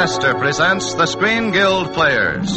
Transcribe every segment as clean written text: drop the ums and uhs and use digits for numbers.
Esther presents the Screen Guild Players.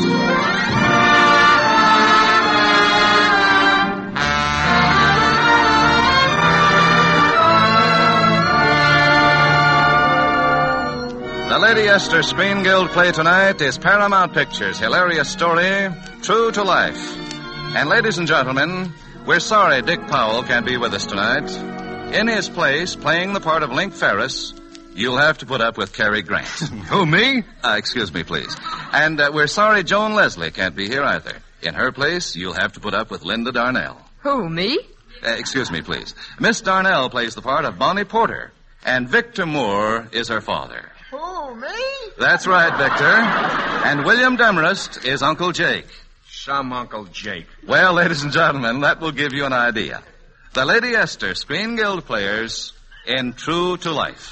The Lady Esther Screen Guild play tonight is Paramount Pictures' hilarious story, True to Life. And ladies and gentlemen, we're sorry Dick Powell can't be with us tonight. In his place, playing the part of Link Ferris, you'll have to put up with Cary Grant. Who, me? Excuse me, please. And we're sorry Joan Leslie can't be here either. In her place, you'll have to put up with Linda Darnell. Who, me? Excuse me, please. Miss Darnell plays the part of Bonnie Porter, and Victor Moore is her father. Who, me? That's right, Victor. And William Demarest is Uncle Jake. Some Uncle Jake. Well, ladies and gentlemen, that will give you an idea. The Lady Esther Screen Guild Players in True to Life.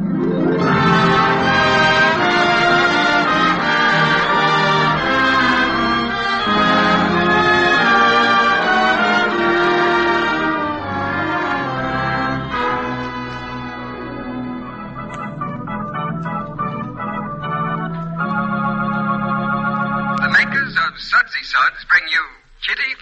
Sudsy Suds bring you Kitty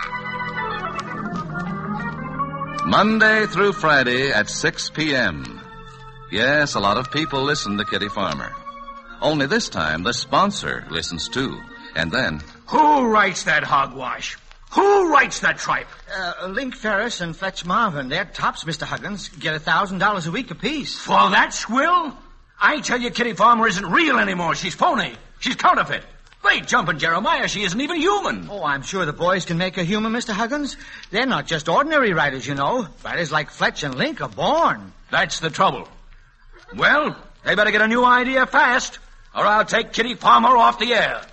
Farmer. Monday through Friday at 6 p.m. Yes, a lot of people listen to Kitty Farmer. Only this time, the sponsor listens too. And then... Who writes that hogwash? Who writes that tripe? Link Ferris and Fletch Marvin. They're tops, Mr. Huggins. Get $1,000 a week apiece. For that swill? I tell you, Kitty Farmer isn't real anymore. She's phony. She's counterfeit. Great jumping, Jeremiah. She isn't even human. Oh, I'm sure the boys can make her human, Mr. Huggins. They're not just ordinary writers, you know. Writers like Fletch and Link are born. That's the trouble. Well, they better get a new idea fast, or I'll take Kitty Farmer off the air.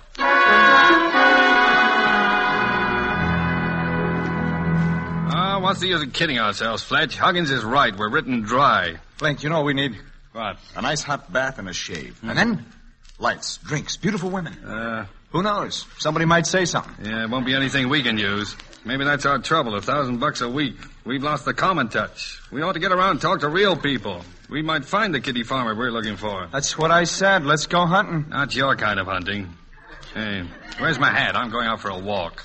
What's the use of kidding ourselves, Fletch? Huggins is right. We're written dry. Flint, you know what we need? What? A nice hot bath and a shave. And then... lights, drinks, beautiful women. Who knows? Somebody might say something. Yeah, it won't be anything we can use. Maybe that's our trouble, $1,000 a week. We've lost the common touch. We ought to get around and talk to real people. We might find the Kitty Farmer we're looking for. That's what I said. Let's go hunting. Not your kind of hunting. Hey, where's my hat? I'm going out for a walk.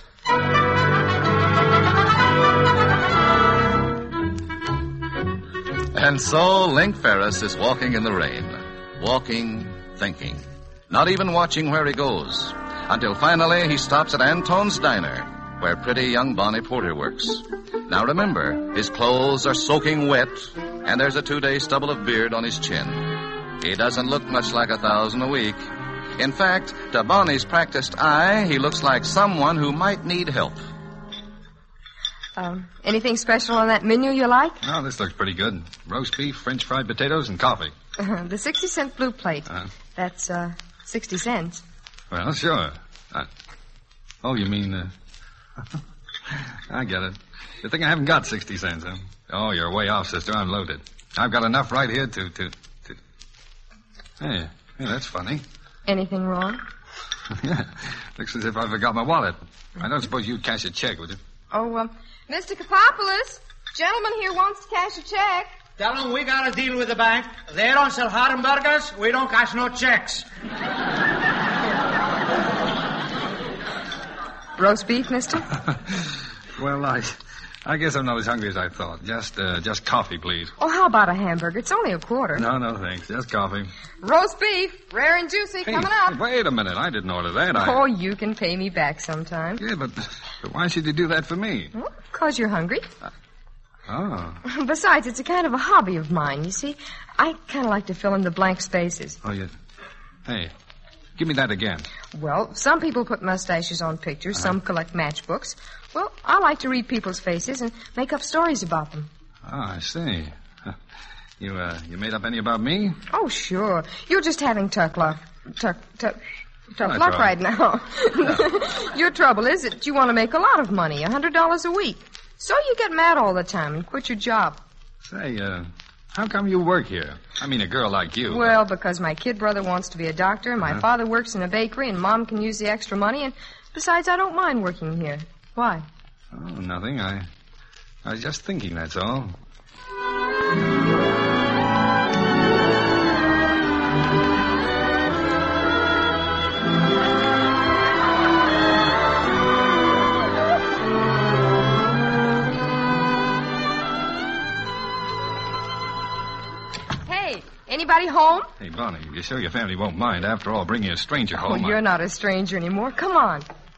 And so Link Ferris is walking in the rain. Walking, thinking. Not even watching where he goes. Until finally he stops at Antone's Diner, where pretty young Bonnie Porter works. Now remember, his clothes are soaking wet, and there's a 2-day stubble of beard on his chin. He doesn't look much like $1,000 a week. In fact, to Bonnie's practiced eye, he looks like someone who might need help. Anything special on that menu you like? Oh, this looks pretty good. Roast beef, French fried potatoes, and coffee. The 60-cent blue plate. That's, 60 cents. Well, sure. Oh, you mean, I get it. You think I haven't got 60 cents, huh? Oh, you're way off, sister. I'm loaded. I've got enough right here to... Hey, that's funny. Anything wrong? Yeah, looks as if I forgot my wallet. I don't suppose you'd cash a check, would you? Oh, Mr. Kapopoulos, gentleman here wants to cash a check. Tell them we got a deal with the bank. They don't sell Hardenbergers. We don't cash no checks. Roast beef, mister? Well, I guess I'm not as hungry as I thought. Just coffee, please. Oh, how about a hamburger? It's only a quarter. No, thanks. Just coffee. Roast beef, rare and juicy, coming up. Wait a minute. I didn't order that. Oh, you can pay me back sometime. Yeah, but why should you do that for me? Well, 'cause you're hungry. Oh. Besides, it's a kind of a hobby of mine, you see. I kind of like to fill in the blank spaces. Oh, you... Hey, give me that again. Well, some people put mustaches on pictures. Some collect matchbooks. Well, I like to read people's faces and make up stories about them. Oh, I see. You made up any about me? Oh, sure. You're just having tough luck. Tough luck right. right now. Yeah. Your trouble is that you want to make a lot of money, $100 a week. So you get mad all the time and quit your job. Say, how come you work here? I mean, a girl like you. Well, because my kid brother wants to be a doctor, my father works in a bakery, and Mom can use the extra money, and besides, I don't mind working here. Why? Oh, nothing. I was just thinking, that's all. home? Hey, Bonnie, you sure your family won't mind? After all, bringing a stranger home. Oh, you're not a stranger anymore. Come on.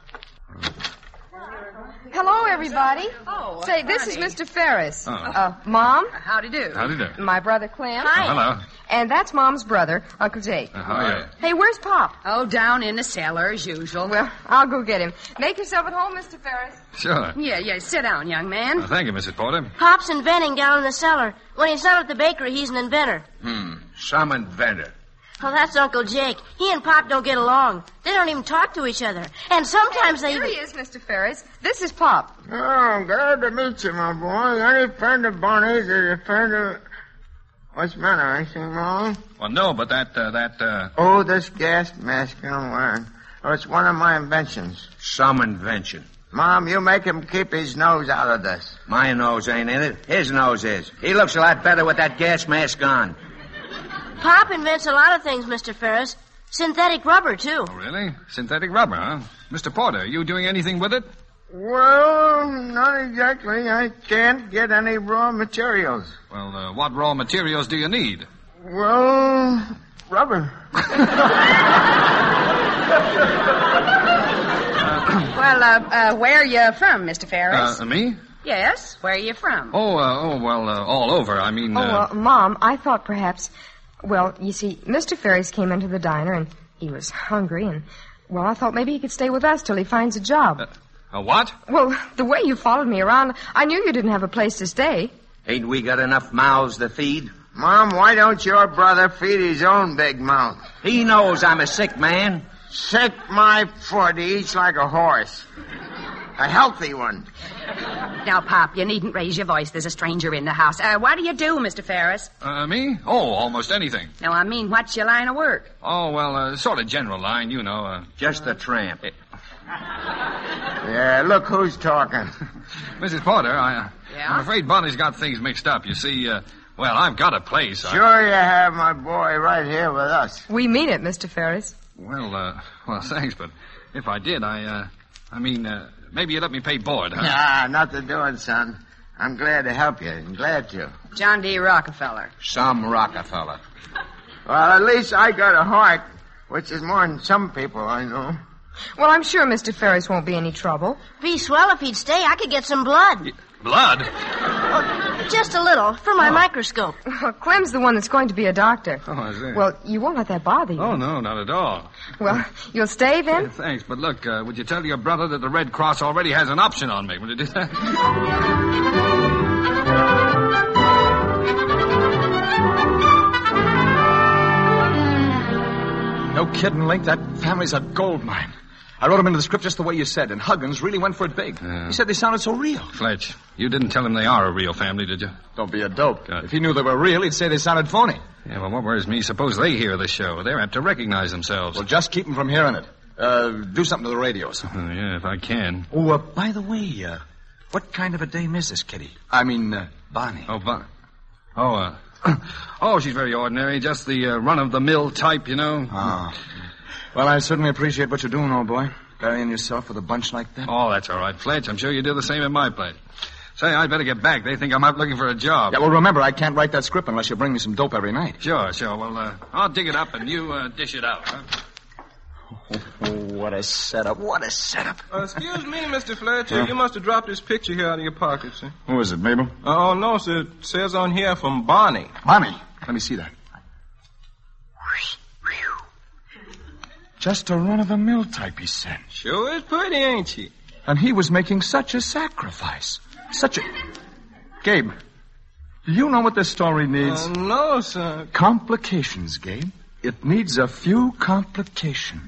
Hello, everybody. Oh, Say, this is Mr. Ferris. Oh. Mom, Howdy do. Howdy do. my brother Clem. Oh, hello. And that's Mom's brother, Uncle Jake. How are you? Hey, where's Pop? Oh, down in the cellar as usual. Well, I'll go get him. Make yourself at home, Mr. Ferris. Sure. Yeah, sit down, young man. Well, thank you, Mrs. Porter. Pop's inventing down in the cellar. When he's not at the bakery, he's an inventor. Some inventor. Well, that's Uncle Jake. He and Pop don't get along. They don't even talk to each other. And sometimes they Here even... he is, Mr. Ferris. This is Pop. Oh, glad to meet you, my boy. Any friend of Bonnie's is a friend of... What's the matter? Anything wrong? Well, no, but that... Oh, this gas mask I'm wearing. Oh, it's one of my inventions. Some invention. Mom, you make him keep his nose out of this. My nose ain't in it. His nose is. He looks a lot better with that gas mask on. Pop invents a lot of things, Mr. Ferris. Synthetic rubber, too. Oh, really? Synthetic rubber, huh? Mr. Porter, are you doing anything with it? Well, not exactly. I can't get any raw materials. Well, what raw materials do you need? Well, rubber. Well, where are you from, Mr. Ferris? Me? Yes, where are you from? All over. I mean... Mom, I thought perhaps... Well, you see, Mr. Ferris came into the diner, and he was hungry, and... Well, I thought maybe he could stay with us till he finds a job. A what? Well, the way you followed me around, I knew you didn't have a place to stay. Ain't we got enough mouths to feed? Mom, why don't your brother feed his own big mouth? He knows I'm a sick man. Sick my foot. He eats like a horse. A healthy one. Now, Pop, you needn't raise your voice. There's a stranger in the house. What do you do, Mr. Ferris? Me? Oh, almost anything. No, I mean, what's your line of work? Oh, well, sort of general line, you know. Just a tramp. Yeah, look who's talking. Mrs. Porter, Yeah? I'm afraid Bonnie's got things mixed up. You see, well, I've got a place. Sure you have, my boy, right here with us. We mean it, Mr. Ferris. Well, thanks, but if I did, maybe you'd let me pay board, huh? Nah, nothing doing, son. I'm glad to help you. I'm glad to. John D. Rockefeller. Some Rockefeller. Well, at least I got a heart, which is more than some people I know. Well, I'm sure Mr. Ferris won't be any trouble. Be swell if he'd stay. I could get some blood. Blood? Just a little, for my microscope. Clem's the one that's going to be a doctor. Oh, I see. Well, you won't let that bother you. Oh, no, not at all. Well, you'll stay then? Yeah, thanks, but look, would you tell your brother that the Red Cross already has an option on me? Would you do that? No kidding, Link. That family's a gold mine. I wrote them into the script just the way you said, and Huggins really went for it big. He said they sounded so real. Fletch, you didn't tell him they are a real family, did you? Don't be a dope. Good. If he knew they were real, he'd say they sounded phony. Yeah, well, what worries me, suppose they hear the show. They're apt to recognize themselves. Well, just keep them from hearing it. Do something to the radios. Yeah, if I can. Oh, by the way, what kind of a dame is this kitty? I mean, Bonnie. Oh, she's very ordinary. Just the run-of-the-mill type, you know. Oh. Well, I certainly appreciate what you're doing, old boy. Burying yourself with a bunch like that. Oh, that's all right, Fletch. I'm sure you do the same in my place. Say, I'd better get back. They think I'm out looking for a job. Yeah, well, remember, I can't write that script unless you bring me some dope every night. Sure. Well, I'll dig it up and you dish it out, huh? Oh, what a setup. What a setup. Excuse me, Mr. Fletcher. You must have dropped this picture here out of your pocket, sir. Who is it, Mabel? Oh, no, sir. It says on here from Bonnie. Bonnie? Let me see that. Just a run-of-the-mill type, he said. Sure is pretty, ain't she? And he was making such a sacrifice. Gabe, do you know what this story needs? No, sir. Complications, Gabe. It needs a few complications.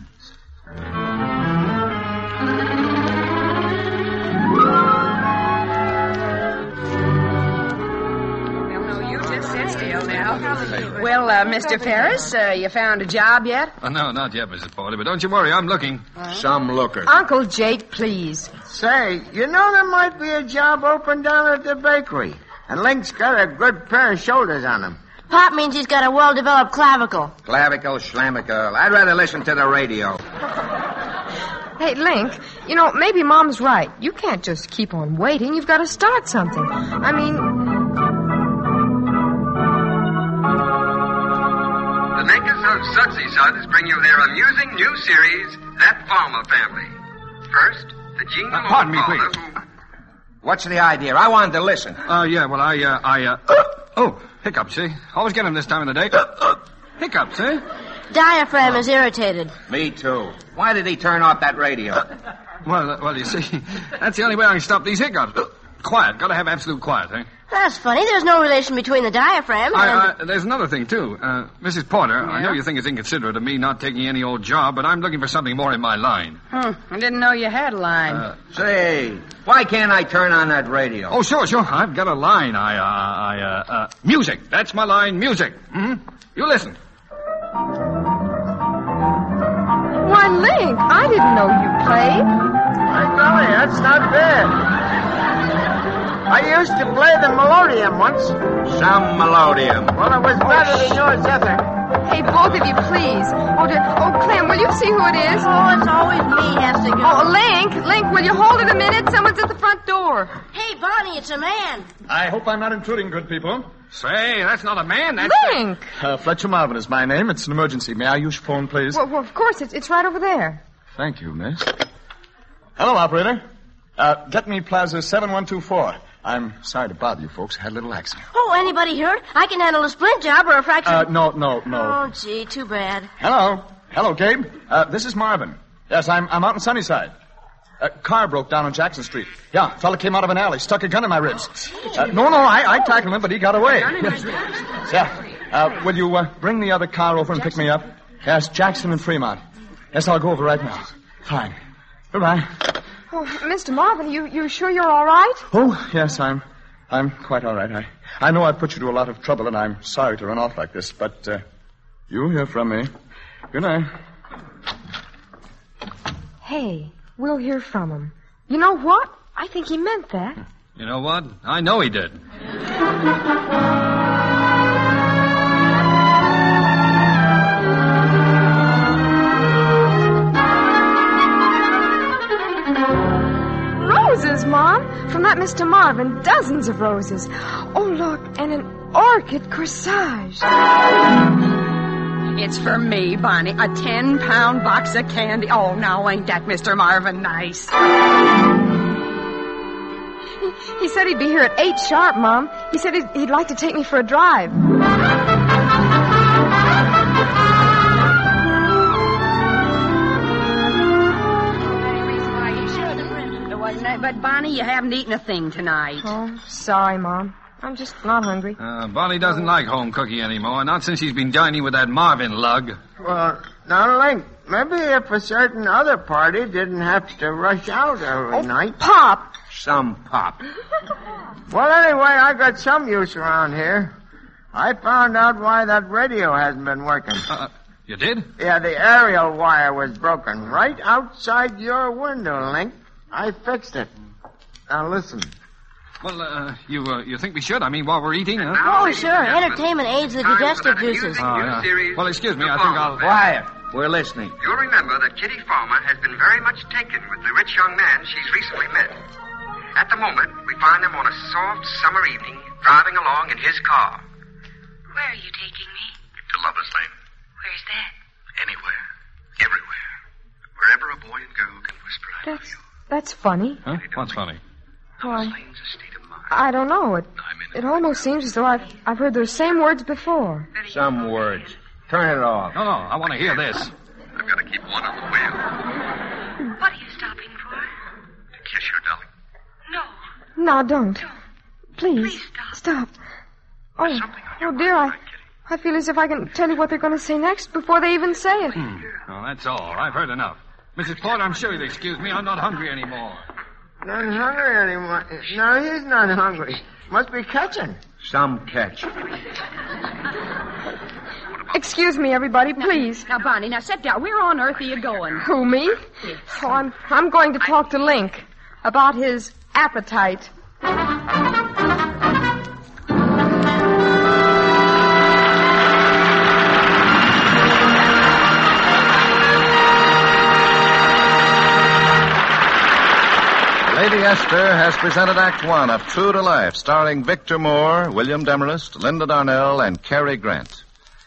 Well, Mr. Ferris, you found a job yet? No, not yet, Mrs. Porter, but don't you worry, I'm looking. Some looker. Uncle Jake, please. Say, you know there might be a job open down at the bakery. And Link's got a good pair of shoulders on him. Pop means he's got a well-developed clavicle. Clavicle, schlamicle. I'd rather listen to the radio. Hey, Link, you know, maybe Mom's right. You can't just keep on waiting. You've got to start something. I mean... of Sudsy Suds bring you their amusing new series, That Farmer Family. First, the genial pardon me, father please. who... What's the idea? I wanted to listen. Yeah, well, oh, hiccups, see? Always get him this time of the day. Hiccups, eh? Diaphragm is irritated. Me too. Why did he turn off that radio? Well, you see, that's the only way I can stop these hiccups. Quiet. Gotta have absolute quiet, eh? That's funny. There's no relation between the diaphragm and... There's another thing, too. Mrs. Porter, I know you think it's inconsiderate of me not taking any old job, but I'm looking for something more in my line. I didn't know you had a line. Say, why can't I turn on that radio? Oh, sure. I've got a line. Music. That's my line, music. You listen. Why, Link, I didn't know you played. My golly, that's not bad. I used to play the melodeon once. Some melodeon. Well, it was better than yours ever. Hey, both of you, please. Clem, will you see who it is? Oh, it's always me has to go. Oh, Link, will you hold it a minute? Someone's at the front door. Hey, Bonnie, it's a man. I hope I'm not intruding, good people. Say, that's not a man, that's... Link! Fletcher Marvin is my name. It's an emergency. May I use your phone, please? Well, of course, it's right over there. Thank you, miss. Hello, operator. Get me Plaza 7124. I'm sorry to bother you folks. I had a little accident. Oh, anybody hurt? I can handle a splint job or a fracture. No. Oh, gee, too bad. Hello, Gabe. This is Marvin. Yes, I'm out in Sunnyside. Car broke down on Jackson Street. Yeah, fella came out of an alley, stuck a gun in my ribs. I tackled him, but he got away. Yeah. Will you bring the other car over and pick me up? Yes, Jackson and Fremont. Yes, I'll go over right now. Fine. Goodbye. Oh, Mr. Marvin, you sure you're all right? Oh, yes, I'm quite all right. I know I've put you to a lot of trouble, and I'm sorry to run off like this, but you'll hear from me. Good night. Hey, we'll hear from him. You know what? I think he meant that. You know what? I know he did. Roses, Mom. From that Mr. Marvin, dozens of roses. Oh, look, and an orchid corsage. It's for me, Bonnie. A 10-pound box of candy. Oh, now ain't that Mr. Marvin nice? He said he'd be here at 8 sharp, Mom. He said he'd like to take me for a drive. But, Bonnie, you haven't eaten a thing tonight. Oh, sorry, Mom. I'm just not hungry. Bonnie doesn't like home cooking anymore, not since she's been dining with that Marvin lug. Well, now, Link, maybe if a certain other party didn't have to rush out every night. Pop! Some pop. Well, anyway, I got some use around here. I found out why that radio hasn't been working. You did? Yeah, the aerial wire was broken right outside your window, Link. I fixed it. Now, listen. Well, you think we should? I mean, while we're eating, huh? Oh, sure. Entertainment aids the digestive juices. Yeah. Well, excuse me. I think I'll... Quiet. We're listening. You'll remember that Kitty Farmer has been very much taken with the rich young man she's recently met. At the moment, we find them on a soft summer evening, driving along in his car. Where are you taking me? To Lover's Lane. Where's that? Anywhere. Everywhere. Wherever a boy and girl can whisper, I love you. That's funny. Huh? What's funny? Oh, I don't know. It almost seems as though I've heard those same words before. Some words. Turn it off. No, I want to hear this. I've got to keep one on the wheel. What are you stopping for? To kiss your darling. No. No, don't. Please stop. Oh, dear, I feel as if I can tell you what they're going to say next before they even say it. Oh, that's all. I've heard enough. Mrs. Porter, I'm sure you'll excuse me. I'm not hungry anymore. Not hungry anymore. No, he's not hungry. Must be catching. Some catch. Excuse me, everybody, please. Now, Bonnie, sit down. Where on earth are you going? Who, me? Oh, I'm going to talk to Link about his appetite. Lady Esther has presented Act One of True to Life, starring Victor Moore, William Demarest, Linda Darnell, and Cary Grant.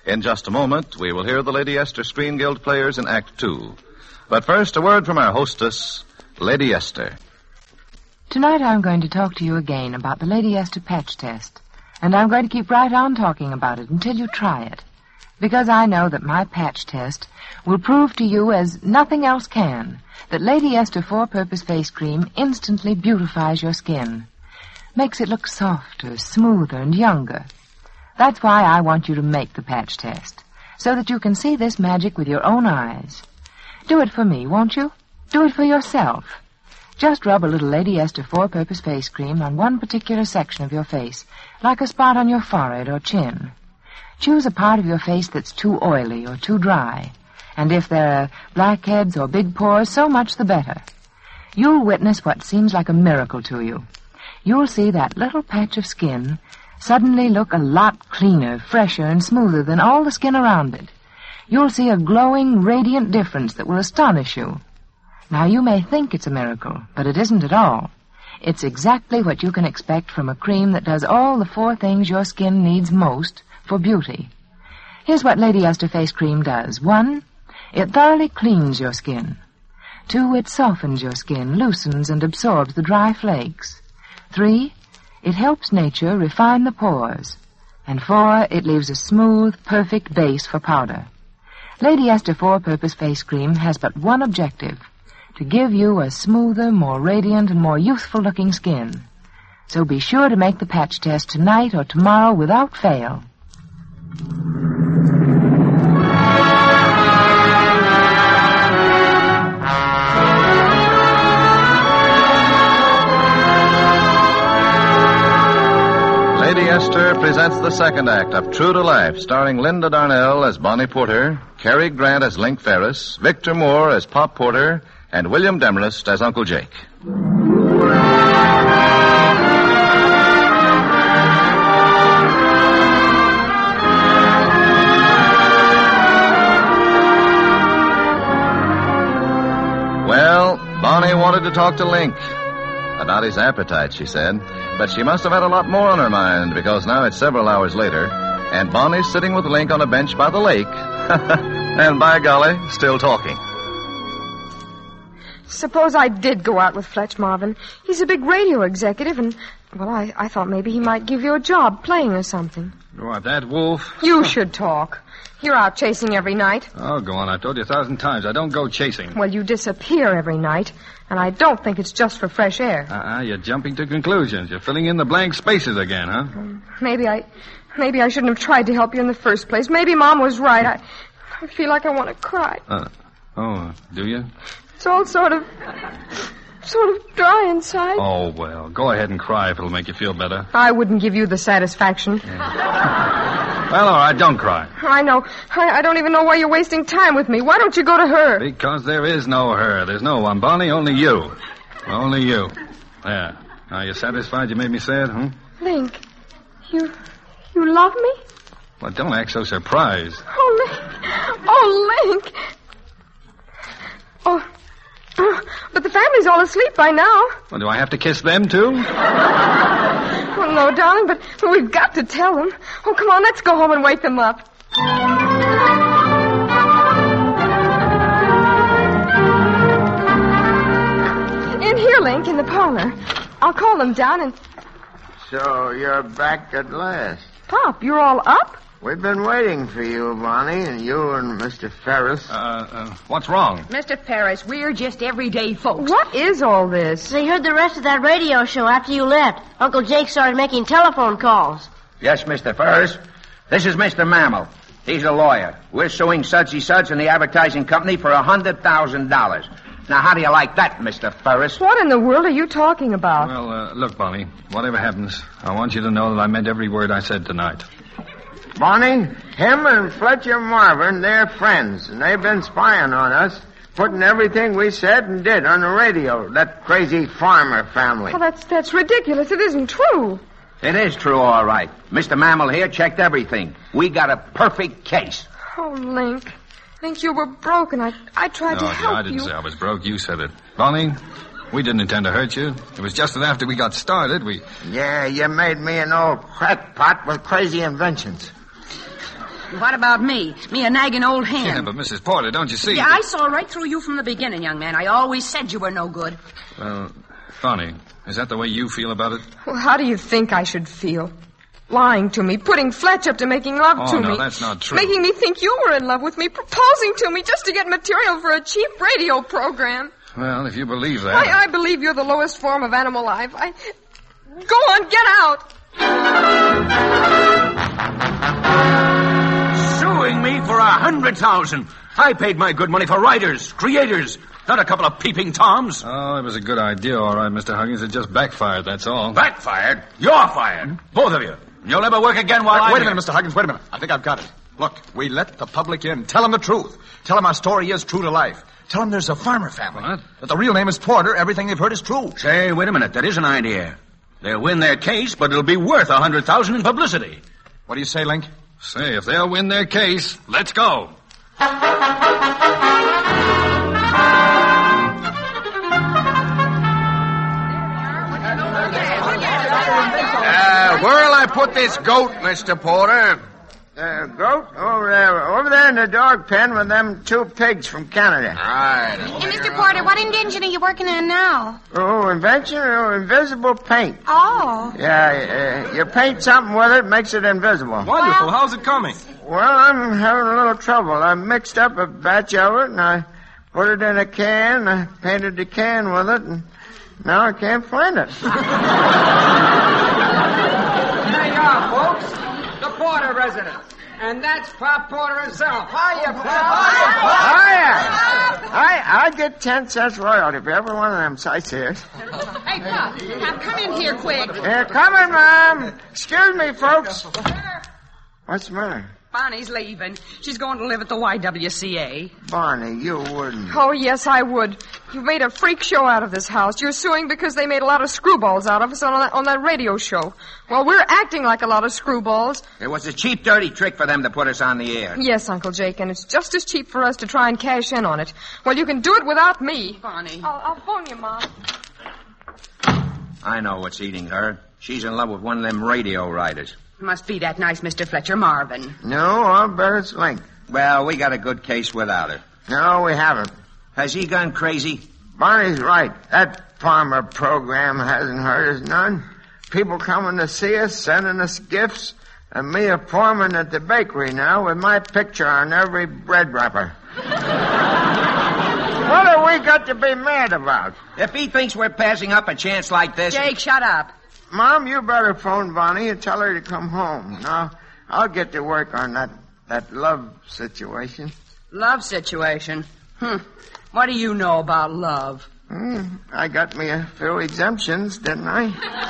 In just a moment, we will hear the Lady Esther Screen Guild players in Act 2. But first, a word from our hostess, Lady Esther. Tonight I'm going to talk to you again about the Lady Esther patch test. And I'm going to keep right on talking about it until you try it. Because I know that my patch test will prove to you, as nothing else can, that Lady Esther Four-Purpose Face Cream instantly beautifies your skin. Makes it look softer, smoother, and younger. That's why I want you to make the patch test, so that you can see this magic with your own eyes. Do it for me, won't you? Do it for yourself. Just rub a little Lady Esther Four-Purpose Face Cream on one particular section of your face, like a spot on your forehead or chin. Choose a part of your face that's too oily or too dry, and if there are blackheads or big pores, so much the better. You'll witness what seems like a miracle to you. You'll see that little patch of skin suddenly look a lot cleaner, fresher, and smoother than all the skin around it. You'll see a glowing, radiant difference that will astonish you. Now, you may think it's a miracle, but it isn't at all. It's exactly what you can expect from a cream that does all the 4 things your skin needs most for beauty. Here's what Lady Esther Face Cream does. 1, it thoroughly cleans your skin. 2, it softens your skin, loosens and absorbs the dry flakes. 3, it helps nature refine the pores. And 4, it leaves a smooth, perfect base for powder. Lady Esther Four-Purpose Face Cream has but one objective: to give you a smoother, more radiant, and more youthful-looking skin. So be sure to make the patch test tonight or tomorrow without fail. Lady Esther presents the second act of True to Life, starring Linda Darnell as Bonnie Porter, Cary Grant as Link Ferris, Victor Moore as Pop Porter, and William Demarest as Uncle Jake. Well, Bonnie wanted to talk to Link about his appetite, she said. But she must have had a lot more on her mind, because now it's several hours later, and Bonnie's sitting with Link on a bench by the lake. And by golly, still talking. Suppose I did go out with Fletch, Marvin. He's a big radio executive, and, well, I thought maybe he might give you a job playing or something. What, that wolf? You should talk. You're out chasing every night. Oh, go on. I've told you 1,000 times. I don't go chasing. Well, you disappear every night, and I don't think it's just for fresh air. You're jumping to conclusions. You're filling in the blank spaces again, huh? Maybe I shouldn't have tried to help you in the first place. Maybe Mom was right. I feel like I want to cry. Do you? It's all sort of dry inside. Oh, well, go ahead and cry if it'll make you feel better. I wouldn't give you the satisfaction. Well, all right, don't cry. I know. I don't even know why you're wasting time with me. Why don't you go to her? Because there is no her. There's no one, Bonnie. Only you. Only you. There. Are you satisfied you made me say it, huh? Link, you love me? Well, don't act so surprised. Oh, Link. Oh, but the family's all asleep by now. Well, do I have to kiss them, too? Well, no, darling, but we've got to tell them. Oh, come on, let's go home and wake them up. In here, Link, in the parlor. I'll call them down and... So you're back at last. Pop, you're all up? We've been waiting for you, Bonnie, and you and Mr. Ferris. What's wrong? Mr. Ferris, we're just everyday folks. What is all this? They heard the rest of that radio show after you left. Uncle Jake started making telephone calls. Yes, Mr. Ferris. This is Mr. Mammal. He's a lawyer. We're suing Sudsy Suds and the advertising company for $100,000. Now, how do you like that, Mr. Ferris? What in the world are you talking about? Well, look, Bonnie, whatever happens, I want you to know that I meant every word I said tonight. Bonnie, him and Fletcher Marvin, they're friends, and they've been spying on us, putting everything we said and did on the radio, that crazy farmer family. Oh, that's ridiculous. It isn't true. It is true, all right. Mr. Mammal here checked everything. We got a perfect case. Oh, Link. Link, you were broken. I tried to help you. I didn't say I was broke. You said it. Bonnie, we didn't intend to hurt you. It was just that after we got started, Yeah, you made me an old crackpot with crazy inventions. What about me? Me, a nagging old hen. Yeah, but Mrs. Porter, don't you see? Yeah, I saw right through you from the beginning, young man. I always said you were no good. Well, Bonnie, is that the way you feel about it? Well, how do you think I should feel? Lying to me, putting Fletch up to making love to me. Oh, no, that's not true. Making me think you were in love with me, proposing to me just to get material for a cheap radio program. Well, if you believe that... I believe you're the lowest form of animal life. Go on, get out! Suing me for $100,000. I paid my good money for writers, creators, not a couple of peeping toms. Oh, it was a good idea, all right, Mr. Huggins. It just backfired, that's all. Backfired? You're fired. Both of you. You'll never work again while I'm Wait a here. minute, Mr. Huggins, wait a minute. I think I've got it. Look, we let the public in. Tell them the truth. Tell them our story is true to life. Tell them there's a farmer family. What? That the real name is Porter. Everything they've heard is true. Say, wait a minute. That is an idea. They'll win their case, but it'll be worth $100,000 in publicity. What do you say, Link? Say, if they'll win their case, let's go. Where'll I put this goat, Mr. Porter? Goat? Over there in the dog pen with them 2 pigs from Canada. Right. Hey, Mr. Porter, what invention are you working on now? Oh, invention? Oh, invisible paint. Oh. Yeah, you paint something with it, makes it invisible. Wonderful. How's it coming? Well, I'm having a little trouble. I mixed up a batch of it, and I put it in a can. I painted the can with it, and now I can't find it. There you are, folks. The Porter residence. And that's Pop Porter himself. Hiya, Pop. Hiya. I get 10 cents royalty for every one of them sightseers. Hey, Pop, now come in here quick. Here, coming, Mom. Excuse me, folks. What's the matter? Bonnie's leaving. She's going to live at the YWCA. Barney, you wouldn't. Oh, yes, I would. You made a freak show out of this house. You're suing because they made a lot of screwballs out of us on that radio show. Well, we're acting like a lot of screwballs. It was a cheap, dirty trick for them to put us on the air. Yes, Uncle Jake, and it's just as cheap for us to try and cash in on it. Well, you can do it without me. Bonnie. I'll phone you, Mom. I know what's eating her. She's in love with one of them radio writers. Must be that nice Mr. Fletcher Marvin. No, I'll bet it's Link. Well, we got a good case without her. No, we haven't. Has he gone crazy? Barney's right. That farmer program hasn't hurt us none. People coming to see us, sending us gifts, and me a foreman at the bakery now with my picture on every bread wrapper. What have we got to be mad about? If he thinks we're passing up a chance like this... Jake, shut up. Mom, you better phone Bonnie and tell her to come home. Now, I'll get to work on that love situation. Love situation? What do you know about love? I got me a few exemptions, didn't I?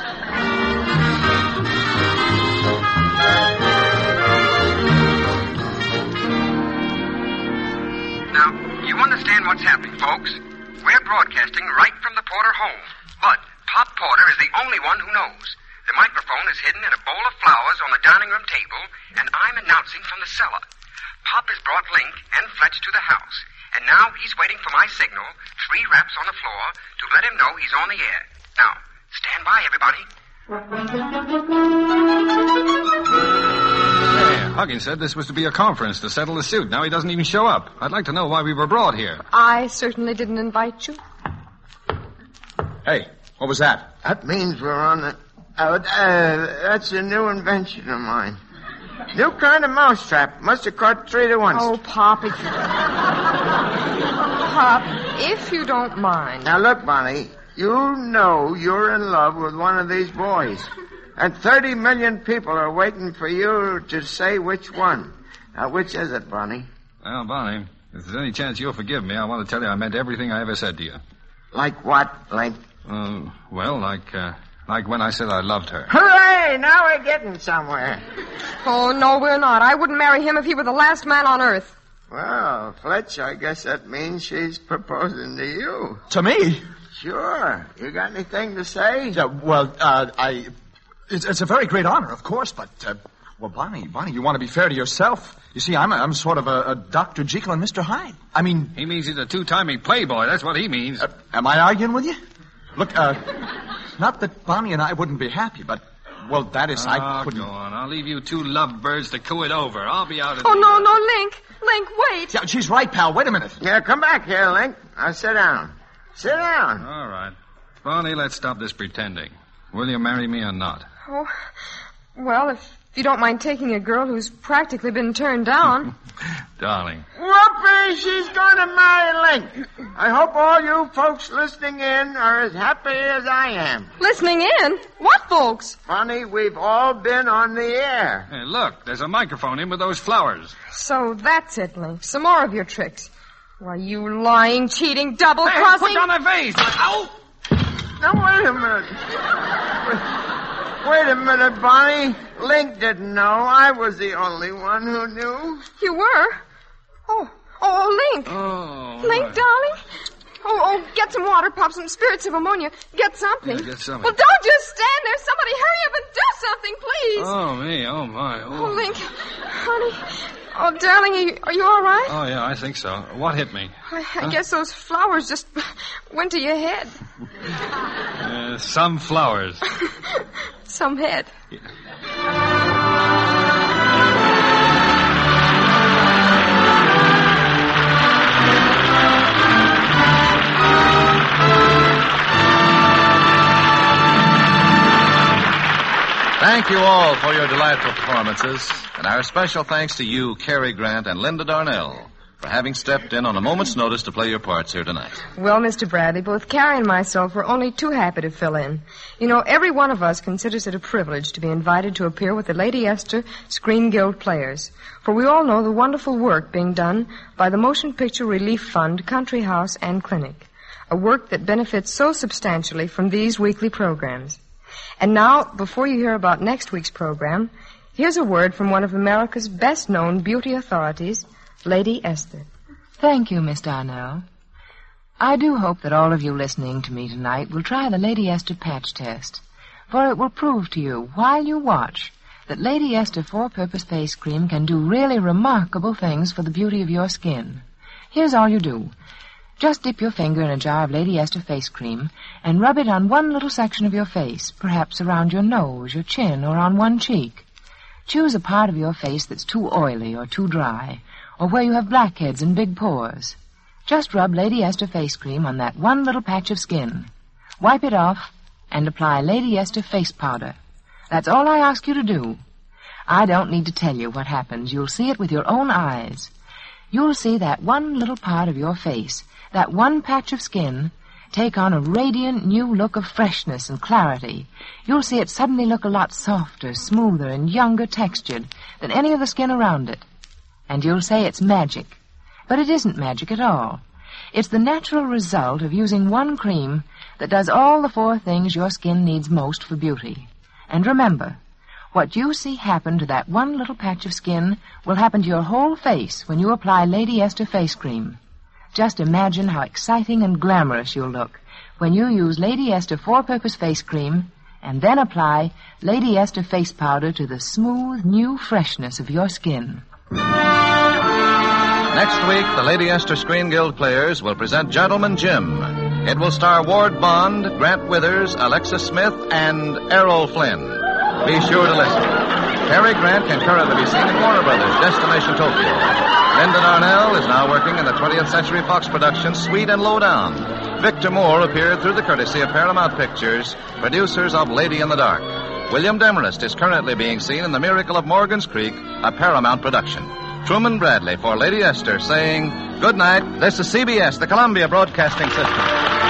Now, you understand what's happening, folks. We're broadcasting right from the Porter home. But Pop Porter is the only one who knows. The microphone is hidden in a bowl of flowers on the dining room table, and I'm announcing from the cellar. Pop has brought Link and Fletch to the house, and now he's waiting for my signal, 3 raps on the floor, to let him know he's on the air. Now, stand by, everybody. Hey, Huggins said this was to be a conference to settle the suit. Now he doesn't even show up. I'd like to know why we were brought here. I certainly didn't invite you. Hey, what was that? That means we're on the... that's a new invention of mine. New kind of mousetrap. Must have caught 3 at once. Oh, Pop, Pop, if you don't mind. Now, look, Bonnie. You know you're in love with one of these boys. And 30 million people are waiting for you to say which one. Now, which is it, Bonnie? Well, Bonnie, if there's any chance you'll forgive me, I want to tell you I meant everything I ever said to you. Like what, Link? Well, like when I said I loved her. Hooray! Now we're getting somewhere. Oh, no, we're not. I wouldn't marry him if he were the last man on earth. Well, Fletch, I guess that means she's proposing to you. To me? Sure. You got anything to say? Yeah, well, it's a very great honor, of course, but, well, Bonnie, you want to be fair to yourself. You see, I'm sort of a Dr. Jekyll and Mr. Hyde. I mean... He means he's a 2-timing playboy. That's what he means. Am I arguing with you? Look, not that Bonnie and I wouldn't be happy, but Well, that is, I couldn't... Go on. I'll leave you two lovebirds to coo it over. I'll be out at... Oh, no, Link. Link, wait. Yeah, she's right, pal. Wait a minute. Yeah, come back here, Link. Now, sit down. Sit down. All right. Bonnie, let's stop this pretending. Will you marry me or not? Oh, well, if you don't mind taking a girl who's practically been turned down. Darling. Whoopee, she's going to marry Link. I hope all you folks listening in are as happy as I am. Listening in? What folks? Funny, we've all been on the air. Hey, look, there's a microphone in with those flowers. So that's it, Link. Some more of your tricks. Why, you lying, cheating, double-crossing... Hey, put down that vase. Ow! Now, wait a minute. Wait a minute, Bonnie. Link didn't know. I was the only one who knew. You were? Oh, Link. Oh. Link, darling. Oh, get some water, Pop, some spirits of ammonia. Get something. Yeah, get something. Well, don't just stand there. Somebody hurry up and do something, please. Oh, me. Oh, my. Oh, Link. Honey. Oh, darling, are you all right? Oh, yeah, I think so. What hit me? I guess those flowers just went to your head. Some flowers. Some head. Thank you all for your delightful performances, and our special thanks to you, Cary Grant and Linda Darnell, for having stepped in on a moment's notice to play your parts here tonight. Well, Mr. Bradley, both Cary and myself were only too happy to fill in. You know, every one of us considers it a privilege to be invited to appear with the Lady Esther Screen Guild Players, for we all know the wonderful work being done by the Motion Picture Relief Fund, Country House, and Clinic, a work that benefits so substantially from these weekly programs. And now, before you hear about next week's program, here's a word from one of America's best-known beauty authorities, Lady Esther. Thank you, Miss Darnell. I do hope that all of you listening to me tonight will try the Lady Esther patch test, for it will prove to you, while you watch, that Lady Esther four-purpose face cream can do really remarkable things for the beauty of your skin. Here's all you do. Just dip your finger in a jar of Lady Esther face cream and rub it on one little section of your face, perhaps around your nose, your chin, or on one cheek. Choose a part of your face that's too oily or too dry, or where you have blackheads and big pores. Just rub Lady Esther face cream on that one little patch of skin. Wipe it off and apply Lady Esther face powder. That's all I ask you to do. I don't need to tell you what happens. You'll see it with your own eyes. You'll see that one little part of your face, that one patch of skin, take on a radiant new look of freshness and clarity. You'll see it suddenly look a lot softer, smoother, and younger textured than any of the skin around it. And you'll say it's magic. But it isn't magic at all. It's the natural result of using one cream that does all the four things your skin needs most for beauty. And remember, what you see happen to that one little patch of skin will happen to your whole face when you apply Lady Esther face cream. Just imagine how exciting and glamorous you'll look when you use Lady Esther four-purpose face cream and then apply Lady Esther face powder to the smooth, new freshness of your skin. Next week, the Lady Esther Screen Guild Players will present Gentleman Jim. It will star Ward Bond, Grant Withers, Alexis Smith, and Errol Flynn. Be sure to listen. Cary Grant can currently be seen in Warner Brothers' Destination Tokyo. Linda Darnell is now working in the 20th Century Fox production Sweet and Lowdown. Victor Moore appeared through the courtesy of Paramount Pictures, producers of Lady in the Dark. William Demarest is currently being seen in The Miracle of Morgan's Creek, a Paramount production. Truman Bradley for Lady Esther saying, good night. This is CBS, the Columbia Broadcasting System.